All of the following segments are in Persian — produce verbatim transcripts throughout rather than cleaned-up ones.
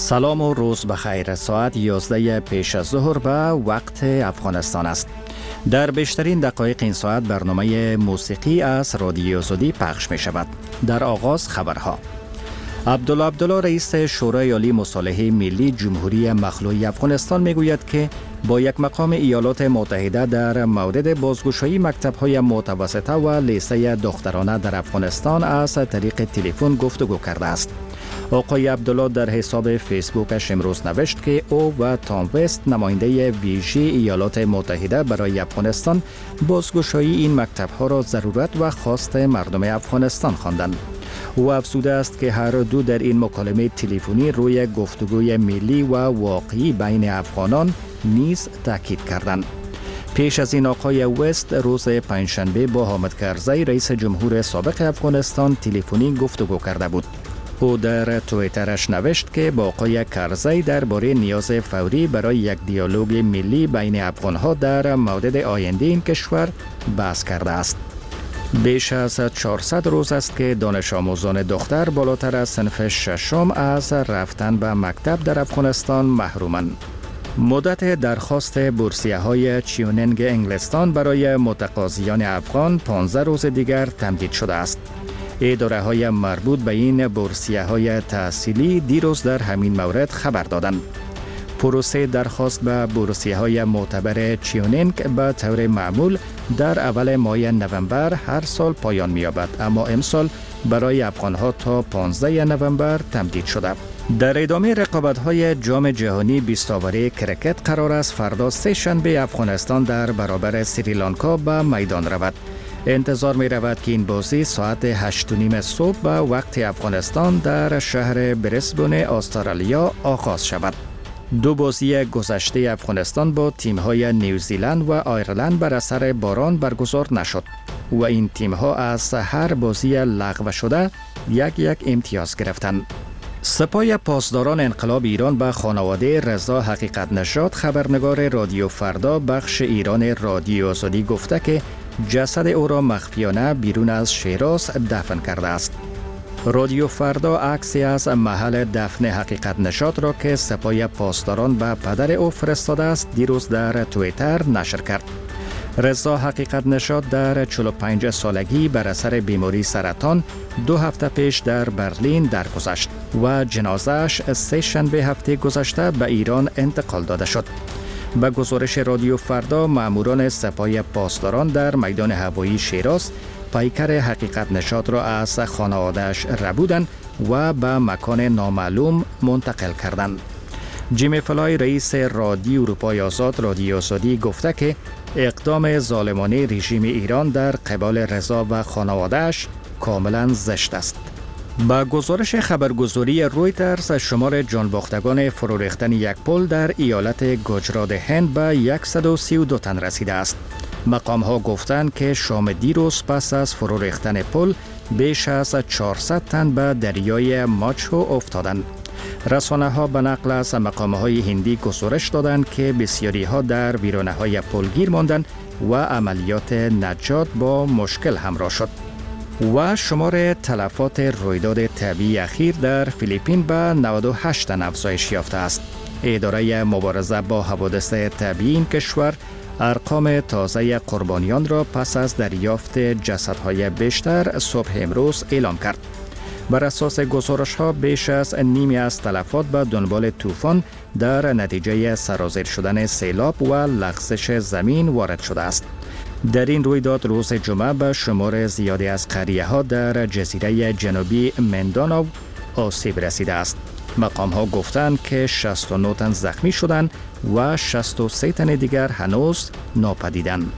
سلام و روز بخیر. ساعت یازده پیش از ظهر به وقت افغانستان است. در بیشترین دقایق این ساعت برنامه موسیقی از رادیو آزادی پخش می شود. در آغاز خبرها. عبدالله عبدالله رئیس شورای عالی مصالحه ملی جمهوری مخلوعی افغانستان می گوید که با یک مقام ایالات متحده در مورد بازگشایی مکتب‌های متوسطه و لیسه دخترانه در افغانستان از طریق تلفن گفتگو کرده است. آقای عبدالله در حساب فیسبوکش امروز نوشت که او و تام وست نماینده ویژه ایالات متحده برای افغانستان بازگشایی این مکتب‌ها را ضرورت و خواست مردم افغانستان خواندند. او افزوده است که هر دو در این مکالمه تلفنی روی گفتگوی ملی و واقعی بین افغانان نیز تاکید کردند. پیش از این آقای وست روز پنجشنبه با حامد کرزی رئیس جمهور سابق افغانستان تلفنی گفتگو کرده بود. او در توییترش نوشت که با آقای کرزی درباره نیاز فوری برای یک دیالوگ ملی بین افغانها در مورد آینده این کشور بحث کرده است. بیش از چهارصد روز است که دانش آموزان دختر بالاتر از صنف ششم از رفتن به مکتب در افغانستان محرومند. مدت درخواست بورسیه های چیوننگ انگلستان برای متقاضیان افغان پانزده روز دیگر تمدید شده است. اداره های مربوط به این بورسیه های تحصیلی دیروز در همین مورد خبر دادند. پروسه درخواست به بورسیه های معتبر چیوننگ به طور معمول در اول ماه نوامبر هر سال پایان می‌یابد، اما امسال برای افغان‌ها تا پانزده نوامبر تمدید شده. در ادامه رقابت‌های جام جهانی بیست اوری کرکت قرار است فردا سه شنبه افغانستان در برابر سریلانکا به میدان رود. انتظار می رود که این بازی ساعت هشت و نیم صبح به وقت افغانستان در شهر برسبن استرالیا آغاز شود. دو بازی گذشته افغانستان با تیم‌های نیوزیلند و آیرلند بر اثر باران برگزار نشد و این تیم‌ها از هر بازی لغو شده یک یک امتیاز گرفتند. سپاه پاسداران انقلاب ایران به خانواده رضا حقیقت نژاد خبرنگار رادیو فردا بخش ایران رادیو آزادی گفته که جسد او را مخفیانه بیرون از شیراز دفن کرده است. رادیو فردا عکسی از محل دفن حقیقت نژاد را که سپاه پاسداران به پدر او فرستاده است دیروز در توییتر نشر کرد. رضا حقیقت نژاد در چهل و پنج سالگی بر اثر بیماری سرطان دو هفته پیش در برلین درگذشت و جنازه‌اش سه شنبه هفته گذشته به ایران انتقال داده شد. به گزارش رادیو فردا ماموران سپاه پاسداران در میدان هوایی شیراز پیکر حقیقت نژاد را از خانواده‌اش ربودند و به مکان نامعلوم منتقل کردند. جیمی فلای رئیس رادیو اروپای آزاد رادیو آزادی گفته که اقدام ظالمانه رژیم ایران در قبال رضا و خانواده‌اش کاملا زشت است. با گزارش خبرگزاری رویترز شمار جانباختگان فرو ریختن یک پل در ایالت گجرات هند به صد و سی و دو تن رسیده است. مقام ها گفتند که شام دیروز پس از فرو ریختن پل بیش از چهارصد تن به دریای ماچو افتادند. رسانه ها به نقل از مقام های هندی گزارش دادند که بسیاری ها در ویرانه های پل گیر ماندند و عملیات نجات با مشکل همراه شد. و شمار تلفات رویداد طبیعی اخیر در فیلیپین به نود و هشت تن افزایش یافته است. اداره مبارزه با حوادث طبیعی این کشور ارقام تازه قربانیان را پس از دریافت جسدهای بیشتر صبح امروز اعلام کرد. بر اساس گزارش‌ها بیش از نیمی از تلفات به دنبال طوفان در نتیجه سرازیر شدن سیلاب و لغزش زمین وارد شده است. در این رویداد روز جمعه به شمار زیادی از قریه‌ها در جزیره جنوبی مندانو آسیب رسیده است. مقام ها گفتند که شصت و نه تن زخمی شدند و شصت و سه تن دیگر هنوز ناپدیدند.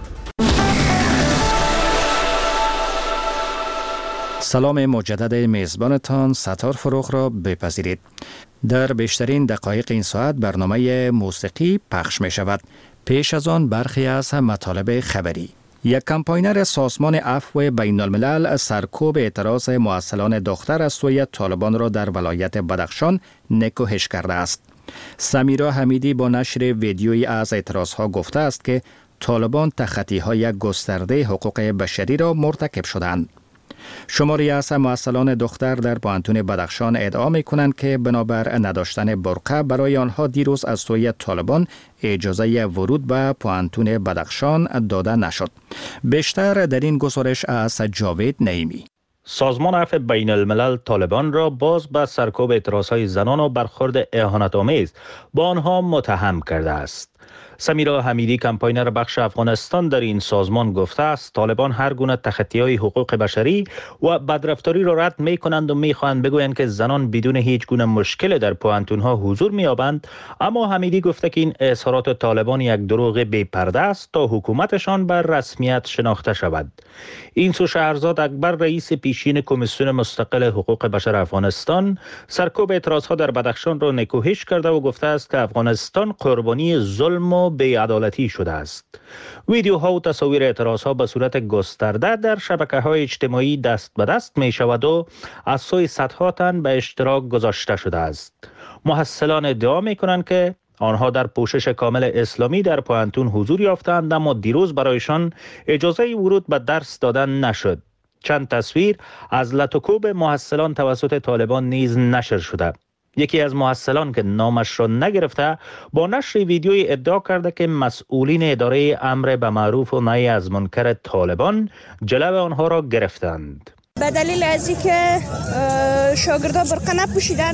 سلام مجدد میزبانتان ستار فروغ را بپذیرید. در بیشترین دقایق این ساعت برنامه موسیقی پخش می شود. پیش از آن برخی از مطالب خبری. یک کمپاینر سازمان عفو بین الملل سرکوب اعتراض معسلان دختر از سوی طالبان را در ولایت بدخشان نکوهش کرده است. سمیرا حمیدی با نشر ویدیویی از اعتراضها گفته است که طالبان تخطی‌های گسترده حقوق بشری را مرتکب شدند. شماری از معسلان دختر در پوهنتون بدخشان ادعا می‌کنند که بنابر نداشتن برقه برای آنها دیروز از سوی طالبان اجازه ورود به پوهنتون بدخشان داده نشد. بیشتر در این گزارش از جاوید نعیمی. سازمان عفو بین الملل طالبان را باز به سرکوب اعتراضهای زنان و برخورد اهانت‌آمیز با آنها متهم کرده است. سمیرا حمیدی کمپاینر بخش افغانستان در این سازمان گفته است طالبان هر گونه تخطی‌های حقوق بشری و بدرفتاری را رد می‌کنند و می‌خواهند بگویند که زنان بدون هیچ گونه مشکل در پوهنتون‌ها حضور می‌یابند، اما حمیدی گفته که این اظهارات طالبان یک دروغ بی پرده است تا حکومتشان بر رسمیت شناخته شود. این سو شهرزاد اکبر رئیس پیشین کمیسیون مستقل حقوق بشر افغانستان سرکوب اعتراض‌ها در بدخشان را نکوهش کرده و گفته است که افغانستان قربانی ظلم و بی‌عدالتی شده است. ویدیوها و تصاویر اعتراضها به صورت گسترده در شبکه‌های اجتماعی دست به دست می شود و از سوی صدها تن به اشتراک گذاشته شده است. محصلان ادعا می کنند که آنها در پوشش کامل اسلامی در پوهنتون حضور یافتند، اما دیروز برایشان اجازه ورود به درس دادن نشد. چند تصویر از لطوکوب محصلان توسط طالبان نیز نشر شده. یکی از محصلان که نامش را نگرفته با نشر ویدیوی ادعا کرده که مسئولین اداره امر به معروف و نهی از منکر طالبان جلو آنها را گرفتند. به دلیل از اینکه شاگردا برقه نپوشیدن،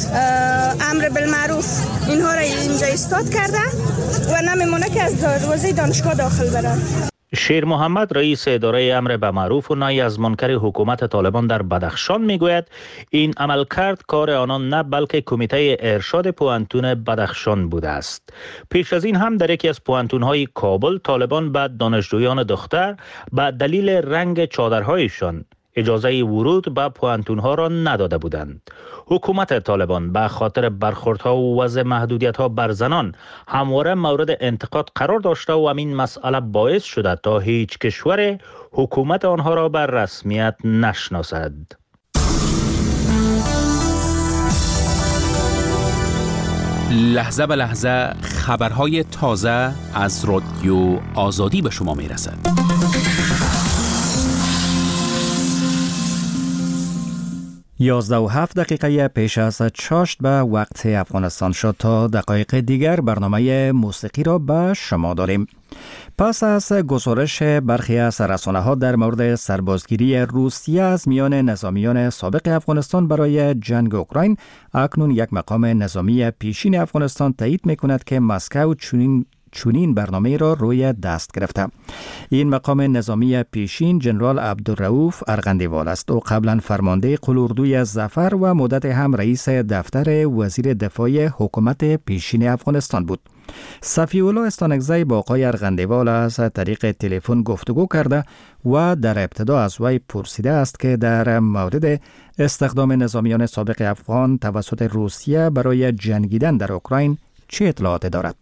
امر بالمعروف اینها را اینجا ایستاد کرده و نمیمونه که از دروازه دانشگاه داخل برن. شیر محمد رئیس اداره امر به معروف و نهی از منکر حکومت طالبان در بدخشان میگوید این عملکرد کار آنان نه بلکه کمیته ارشاد پوهنتون بدخشان بوده است. پیش از این هم در یکی از پوهنتون‌های کابل طالبان به دانشجویان دختر به دلیل رنگ چادرهایشان اجازه ورود به پوهنتون‌ها را نداده بودند. حکومت طالبان به خاطر برخوردها و وضع محدودیت‌ها بر زنان همواره مورد انتقاد قرار داشته و همین مسئله باعث شده تا هیچ کشور حکومت آنها را بر رسمیت نشناسد. لحظه به لحظه خبرهای تازه از رادیو آزادی به شما میرسد. یازده و هفت دقیقه پیش از چاشت به وقت افغانستان شد. تا دقایق دیگر برنامه موسیقی را به شما داریم. پس از گزارش برخی از رسانه‌ها در مورد سربازگیری روسیه از میان نظامیان سابق افغانستان برای جنگ اوکراین، اکنون یک مقام نظامی پیشین افغانستان تایید می‌کند که مسکو چنین چنین برنامه را روی دست گرفته. این مقام نظامی پیشین جنرال عبدالرؤوف ارغندیوال است و قبلا فرمانده قلاردوی ظفر و مدت هم رئیس دفتر وزیر دفاع حکومت پیشین افغانستان بود. صفی الله استانکزی با آقای ارغندیوال از طریق تلفن گفتگو کرده و در ابتدا از وی پرسیده است که در مورد استخدام نظامیان سابق افغان توسط روسیه برای جنگیدن در اوکراین چه اطلاعاتی دارد؟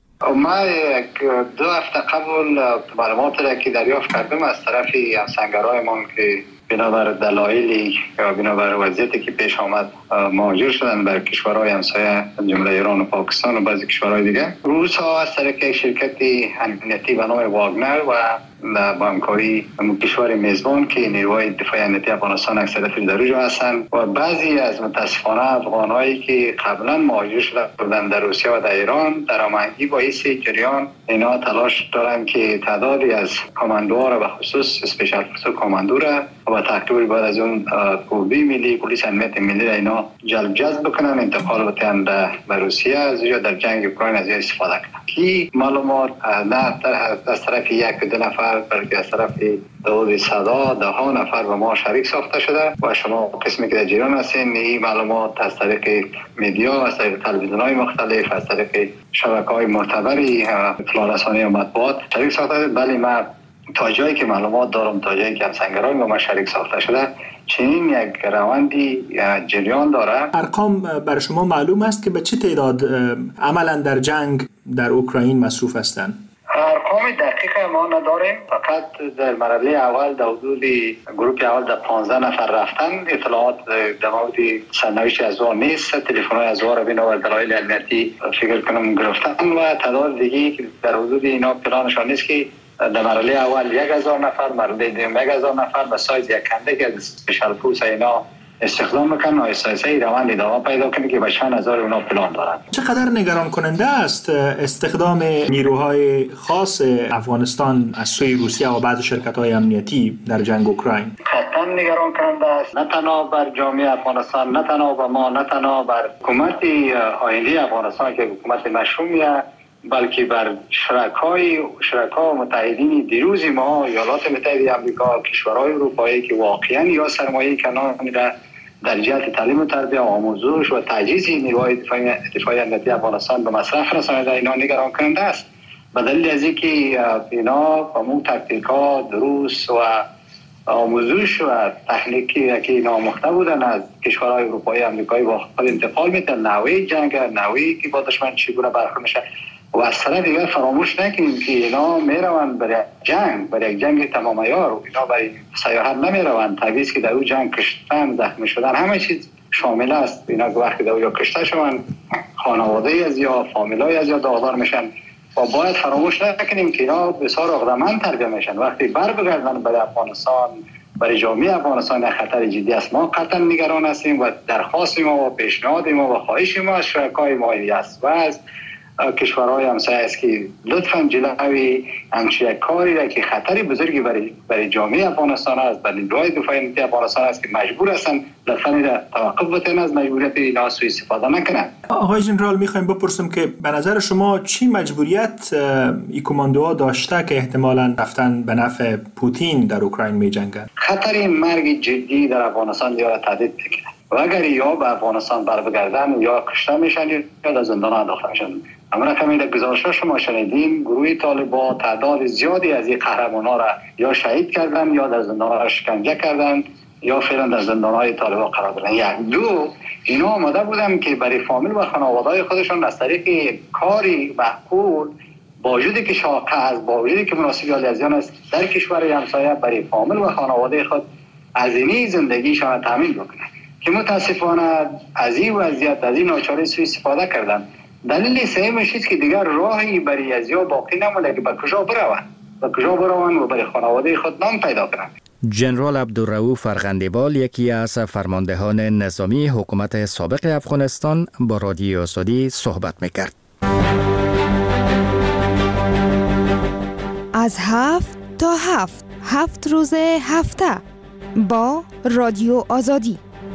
ما یک دو هفته قبل معلومات را که دریافت کردم از طرف همسنگرایمان که بنابر دلایلی یا بنابر وضعیتی که پیش آمد مهاجر شدن بر کشورهای همسایه جمله ایران و پاکستان و بعضی کشورهای دیگه، روس ها از طریق یک شرکت امنیتی به نام واگنر و با همکاری کشور میزبان که نیروهای دفاع امنیتی افغانستان اکثریت در اونجا هستند و بعضی از متاسفانه افغانایی که قبلا مهاجر شده بودند در روسیه و در ایران در هماهنگی با این جریان اینا تلاش دارند که تعدادی از کاماندوها را به خصوص اسپیشال فورس کاماندو را و تقریبا بعد از اون قوه ملی پلیس امنیت ملی را اینا جلب جذب بکنن، انتقال بدن به روسیه از اونجا در جنگ اوکراین از استفاده کنن. کی معلومات نه از طرف یک دو نفر بلکه از طرف دو صدا ده ها نفر به ما شریک ساخته شده و شما قسمی که در جریان هستین این معلومات از طریق مدیا، از طریق تلویزیون‌های مختلف، از طریق شبکه‌های معتبری اطلاع رسانی و مطبوعات شریک ساخته شده. بله من تا جایی که معلومات دارم، تا جایی که همسنگران با ما شریک ساخته شده چنین یک روندی جریان داره. ارقام برای شما معلوم است که به چه تعداد عملا در جنگ در اوکراین مصروف هستند؟ ارقام دقیق ما نداریم، فقط در مرحله اول در حدود گروه اول در پانزده نفر رفتن. اطلاعات در مورد سرنوشت از او نیست، تلفن‌های از او را بنا بر دلایل امنیتی فکر کنم گرفتن و تعداد دیگه که در حدود اینا پلانشان نیست که در مرحله اول یک هزار نفر، مرحله دوم یک هزار نفر به سایز یک کنده که اسپیشال فورس اینا استخدام میکنن و اساسه روند ادامه پیدا کنه که به چند هزار اونا پلان دارن. چقدر نگران کننده است استخدام نیروهای خاص افغانستان از سوی روسیه و بعض شرکت‌های امنیتی در جنگ اوکراین؟ قطعا نگران کننده است، نه تنها بر جامعه افغانستان، نه تنها بر ما، نه تنها بر حکومت آینده افغانستان که حکومت مشروعیه، بلکه بر شرکای شرکا و متحدین دیروز ما، ایالات متحده آمریکا، کشورهای اروپایی که واقعا یا سرمایه کنار میره در جهت تعلیم و تربیت و آموزش و تجهیز نیروهای دفاعی دفاعی امنیتی افغانستان به مصرف رسانیده، اینا نگران کننده است. به دلیل از اینکه اینا با مو تاکتیکا دروس و آموزش و تکنیکی که اینا آموخته بودن از کشورهای اروپایی امریکایی با خود انتقال میتن، نوعی جنگ، نوعی که با دشمن چگونه برخورد میشه. و از طرف دیگر فراموش نکنیم که اینا میروند برای جنگ، برای یک جنگ تمام عیار، و اینا برای سیاحت نمیروند. طبیعی است که در اون جنگ کشتن، زخمی شدن، همه چیز شامل است. اینا وقتی در یا کشته شوند، خانواده از یا فامیلای از یا داغدار میشن. و باید فراموش نکنیم که اینا بسیار عقده‌مند تربیت میشن. وقتی بر بگردن برای افغانستان، برای جامعه افغانستان خطر جدی است. ما قطعا نگران هستیم و درخواست ما و پیشنهاد ما و خواهش ما از شرکای ما است و از کشورهای همسایه است که لطفاً جلوی همچین کاری را که خطری بزرگی برای برای جامعه افغانستان است، برای نیروهای دفاعی امنیتی افغانستان است که مجبور هستند لطفاً را توقف بدن، از مجبوریت اینا سوء استفاده نکنند. آقای ژنرال، میخوایم بپرسیم که به نظر شما چی مجبوریت این کماندوها داشته که احتمالاً رفتن به نفع پوتین در اوکراین میجنگن؟ خطر مرگ جدی در افغانستان یا تهدید میکنه و اگر یا به افغانستان بر بگردن یا کشته میشن یا در زندان انداخته میشن. اما رقمی در گزارش‌ها شما شنیدین گروه طالبان تعداد زیادی از این قهرمان‌ها را یا شهید کردن یا در زندان‌ها را شکنجه کردن یا فعلا در زندان‌های طالبان قرار دادن. یک دو اینا آماده بودن که برای فامیل و خانواده‌های خودشون از طریق کاری معقول با وجودی که شاقه است، با وجودی که مناسب الیزیان است، در کشور همسایه برای فامیل و خانواده خود هزینه زندگیشان تامین بکنند که متاسفانه از این وضعیت از این ناچاری سوء استفاده کردن. دلیل سومش است که دیگر راهی برای ازیا باقی نمونده که به کجا بروند، به کجا بروند و برای خانواده خود نام پیدا کنند. جنرال عبدالرؤوف فرغندیوال، یکی از فرماندهان نظامی حکومت سابق افغانستان، با رادیو آزادی صحبت میکرد. از هفت تا هفت هفت روز هفته با رادیو آزادی.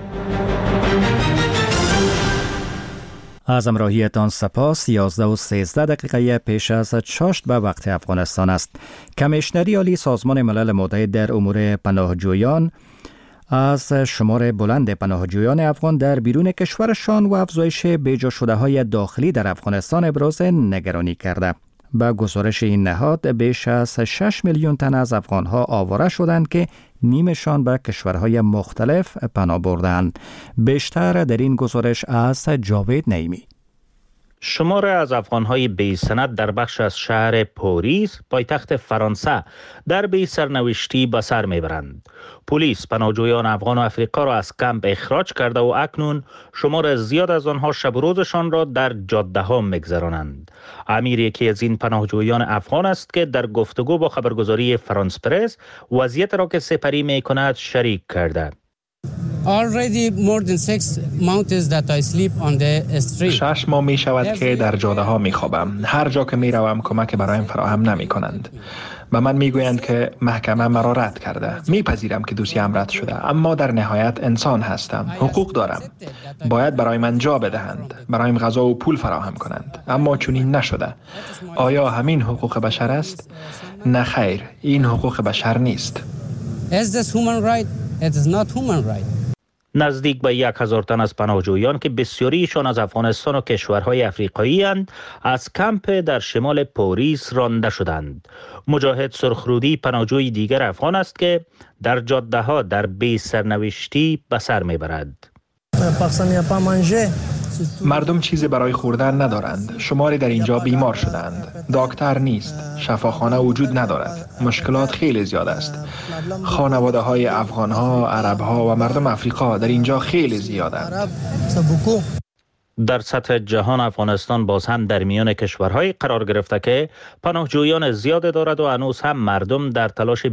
از همراهیتان سپاس. یازده و سیزده دقیقه پیش از چاشت به وقت افغانستان است. کمیشنری عالی سازمان ملل متحد در امور پناهجویان از شمار بلند پناهجویان افغان در بیرون کشورشان و افزایش بیجا شده های داخلی در افغانستان ابراز نگرانی کرده. با گزارش این نهاد بیش از شش میلیون تن از افغانها آواره شدند که نیمشان به کشورهای مختلف پناه بردند. بیشتر در این گزارش از جاوید نعیمی. شمار از افغانهای بی سند در بخش از شهر پاریس پایتخت فرانسه در بی سرنوشتی به سر میبرند. پلیس پناهجویان افغان و افریقا را از کمپ اخراج کرده و اکنون شمار زیاد از آنها شب و روزشان را در جاده ها میگذرانند. امیر یکی از این پناهجویان افغان است که در گفتگو با خبرگزاری فرانس پرس وضعیت را که سپری میکند شریک کرده. Already more than six months that I sleep on the street. شش ماه می شود که در جاده ها می خوابم. هر جا که می روم کمک برایم فراهم نمی کنند. به من می گویند که محکمه مرا رد کرده. می پذیرم که دوسیه‌ام رد شده، اما در نهایت انسان هستم. حقوق دارم. باید برای من جا بدهند. برایم غذا و پول فراهم کنند. اما چنین نشده. آیا همین حقوق بشر است؟ نه خیر، این حقوق بشر نیست. Is this human right? It is not human right. نزدیک به یک هزار تن از پناهجویان که بسیاریشان از افغانستان و کشورهای افریقایی اند از کمپ در شمال پاریس رانده شدند. مجاهد سرخرودی پناهجوی دیگر افغان است که در جاده ها در بی سرنوشتی به سر میبرد. مردم چیزی برای خوردن ندارند. شماری در اینجا بیمار شدند. دکتر نیست. شفاخانه وجود ندارد. مشکلات خیلی زیاد است. خانواده های افغان ها، عرب ها و مردم افریقا در اینجا خیلی زیادند. در سطح جهان افغانستان باز هم در میان کشورهای قرار گرفته که پناهجویان زیاد دارد و هنوز هم مردم در تلاش